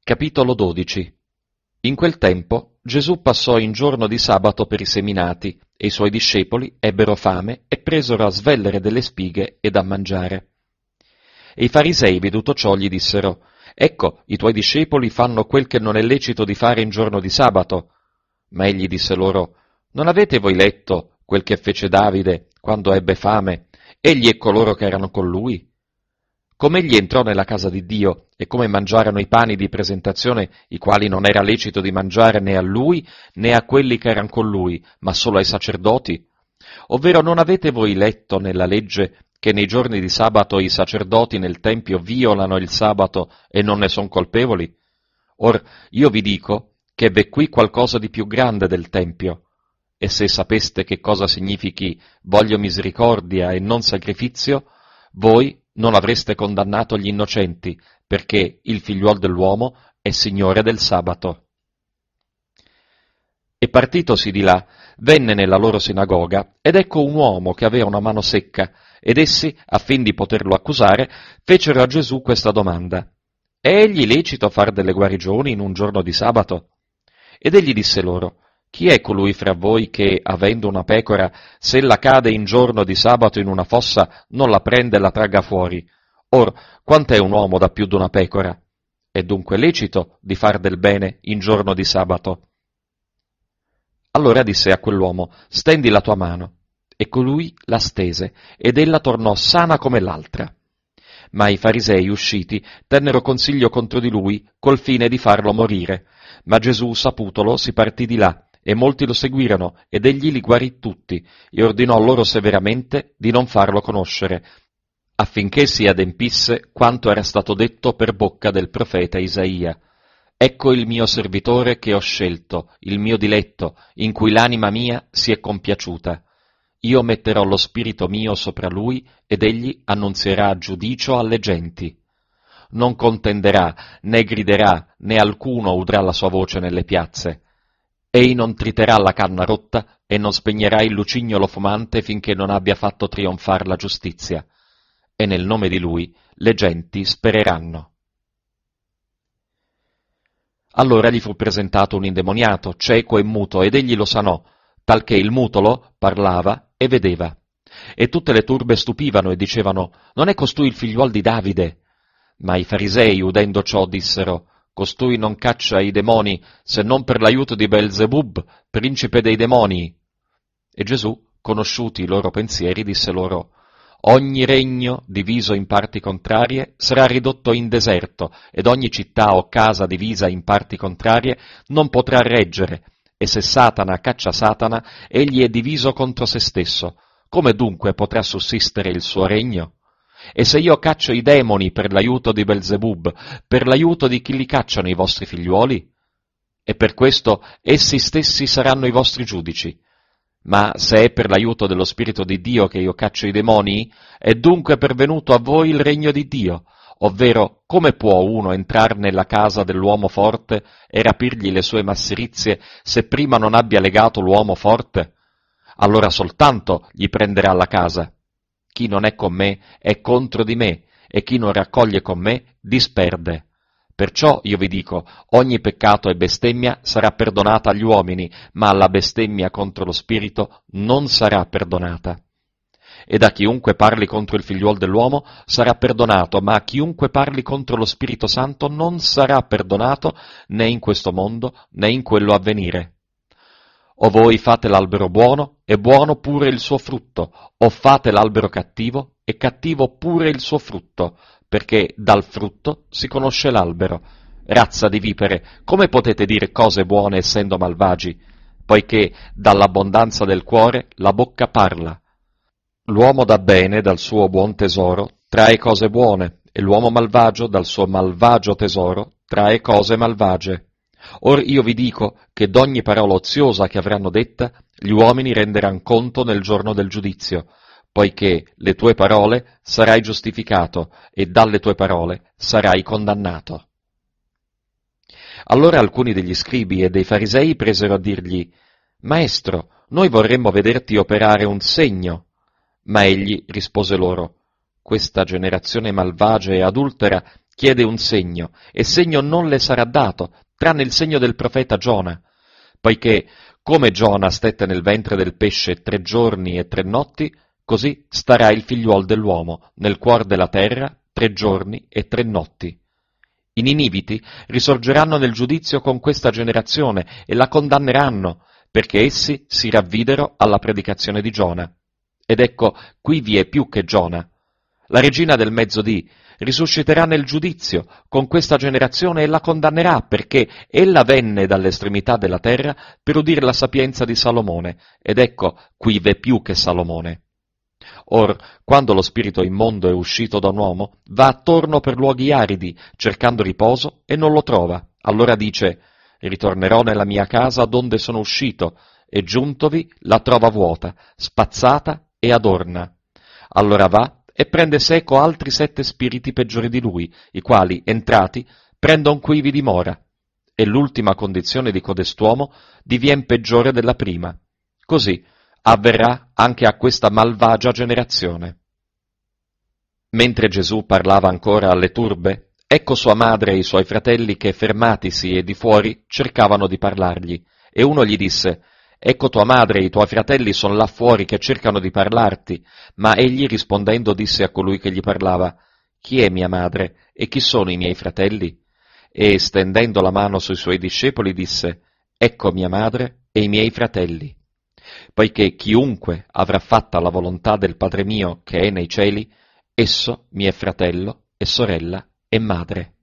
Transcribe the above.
Capitolo 12. In quel tempo Gesù passò in giorno di sabato per i seminati, e i suoi discepoli ebbero fame e presero a svellere delle spighe ed a mangiare. E i farisei, veduto ciò, gli dissero: «Ecco, i tuoi discepoli fanno quel che non è lecito di fare in giorno di sabato». Ma egli disse loro: «Non avete voi letto quel che fece Davide quando ebbe fame, egli e coloro che erano con lui? Come egli entrò nella casa di Dio, e come mangiarono i pani di presentazione, i quali non era lecito di mangiare né a lui né a quelli che erano con lui, ma solo ai sacerdoti? Ovvero non avete voi letto nella legge che nei giorni di sabato i sacerdoti nel tempio violano il sabato e non ne son colpevoli? Or io vi dico che v'è qui qualcosa di più grande del tempio. E se sapeste che cosa significhi voglio misericordia e non sacrificio, voi non avreste condannato gli innocenti, perché il figliuol dell'uomo è Signore del sabato». E partitosi di là, venne nella loro sinagoga, ed ecco un uomo che aveva una mano secca, ed essi, affin di poterlo accusare, fecero a Gesù questa domanda: «È egli lecito far delle guarigioni in un giorno di sabato?» Ed egli disse loro: «Chi è colui fra voi che, avendo una pecora, se ella cade in giorno di sabato in una fossa, non la prende e la tragga fuori? Or, quant'è un uomo da più d'una pecora? È dunque lecito di far del bene in giorno di sabato?» Allora disse a quell'uomo: «Stendi la tua mano». E colui la stese, ed ella tornò sana come l'altra. Ma i farisei, usciti, tennero consiglio contro di lui, col fine di farlo morire. Ma Gesù, saputolo, si partì di là, e molti lo seguirono, ed egli li guarì tutti, e ordinò loro severamente di non farlo conoscere, affinché si adempisse quanto era stato detto per bocca del profeta Isaia: «Ecco il mio servitore che ho scelto, il mio diletto, in cui l'anima mia si è compiaciuta. Io metterò lo spirito mio sopra lui, ed egli annunzierà giudicio alle genti. Non contenderà, né griderà, né alcuno udrà la sua voce nelle piazze. Ei non triterà la canna rotta, e non spegnerà il lucignolo fumante finché non abbia fatto trionfar la giustizia. E nel nome di lui le genti spereranno». Allora gli fu presentato un indemoniato, cieco e muto, ed egli lo sanò, talché il mutolo parlava e vedeva. E tutte le turbe stupivano e dicevano: «Non è costui il figliuol di Davide?» Ma i farisei, udendo ciò, dissero: «Costui non caccia i demoni, se non per l'aiuto di Beelzebub, principe dei demoni». E Gesù, conosciuti i loro pensieri, disse loro: «Ogni regno diviso in parti contrarie sarà ridotto in deserto, ed ogni città o casa divisa in parti contrarie non potrà reggere. E se Satana caccia Satana, egli è diviso contro se stesso. Come dunque potrà sussistere il suo regno? E se io caccio i demoni per l'aiuto di Beelzebub, per l'aiuto di chi li cacciano i vostri figliuoli? E per questo essi stessi saranno i vostri giudici. Ma se è per l'aiuto dello Spirito di Dio che io caccio i demoni, è dunque pervenuto a voi il regno di Dio, ovvero come può uno entrar nella casa dell'uomo forte e rapirgli le sue masserizie se prima non abbia legato l'uomo forte? Allora soltanto gli prenderà la casa. Chi non è con me è contro di me, e chi non raccoglie con me disperde. Perciò io vi dico, ogni peccato e bestemmia sarà perdonata agli uomini, ma la bestemmia contro lo Spirito non sarà perdonata. Ed a chiunque parli contro il figliuol dell'uomo sarà perdonato, ma a chiunque parli contro lo Spirito Santo non sarà perdonato né in questo mondo né in quello a venire. O voi fate l'albero buono, e buono pure il suo frutto, o fate l'albero cattivo, e cattivo pure il suo frutto, perché dal frutto si conosce l'albero. Razza di vipere, come potete dire cose buone essendo malvagi? Poiché dall'abbondanza del cuore la bocca parla. L'uomo da bene dal suo buon tesoro trae cose buone, e l'uomo malvagio dal suo malvagio tesoro trae cose malvagie. Or io vi dico che d'ogni parola oziosa che avranno detta, gli uomini renderanno conto nel giorno del giudizio, poiché le tue parole sarai giustificato, e dalle tue parole sarai condannato. Allora alcuni degli scribi e dei farisei presero a dirgli: «Maestro, noi vorremmo vederti operare un segno». Ma egli rispose loro: «Questa generazione malvagia e adultera chiede un segno, e segno non le sarà dato, tranne il segno del profeta Giona, poiché come Giona stette nel ventre del pesce 3 giorni e 3 notti, così starà il figliuol dell'uomo nel cuor della terra 3 giorni e 3 notti. I niniviti risorgeranno nel giudizio con questa generazione e la condanneranno, perché essi si ravvidero alla predicazione di Giona. Ed ecco, qui vi è più che Giona. La regina del mezzodì risusciterà nel giudizio con questa generazione e la condannerà, perché ella venne dall'estremità della terra per udir la sapienza di Salomone, ed ecco, qui v'è più che Salomone. Or, quando lo spirito immondo è uscito da un uomo, va attorno per luoghi aridi, cercando riposo, e non lo trova. Allora dice: ritornerò nella mia casa donde sono uscito, e giuntovi la trova vuota, spazzata e adorna. Allora va e prende seco altri 7 spiriti peggiori di lui, i quali, entrati, prendon quivi dimora. E l'ultima condizione di codest'uomo divien peggiore della prima. Così avverrà anche a questa malvagia generazione. Mentre Gesù parlava ancora alle turbe, ecco sua madre e i suoi fratelli che, fermatisi e di fuori, cercavano di parlargli, e uno gli disse: ecco tua madre e i tuoi fratelli sono là fuori che cercano di parlarti. Ma egli rispondendo disse a colui che gli parlava: chi è mia madre e chi sono i miei fratelli? E stendendo la mano sui suoi discepoli disse: ecco mia madre e i miei fratelli. Poiché chiunque avrà fatta la volontà del Padre mio che è nei cieli, esso mi è fratello e sorella e madre.